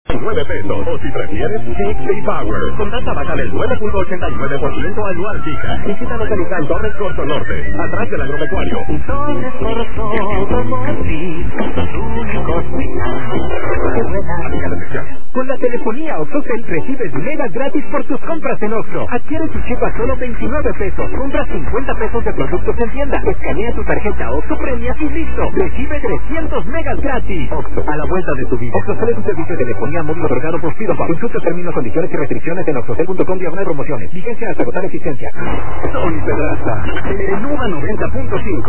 pesos. O si prefieres, Six Day Power. Con tasa baja del 9.89% anual fija. Visítanos en Icán, Torres Corso Norte, atrás del agropecuario. Torres Corso, por ti, los únicos Con la telefonía OXXOCEL recibes megas gratis por tus compras en Oxxo. Adquiere tu chip a solo 29 pesos. Compra 50 pesos de productos en tienda. Escanea tu tarjeta OXXO Premias y listo. Recibe 300 megas gratis. Oxxo, a la vuelta de tu vida. OXXOCEL es un servicio de telefonía móvil otorgado por Fido. Consulta términos, condiciones y restricciones en oxxocel.com/promociones. Vigencia hasta agotar existencia. Tony Pedraza, en Nuba 90.5.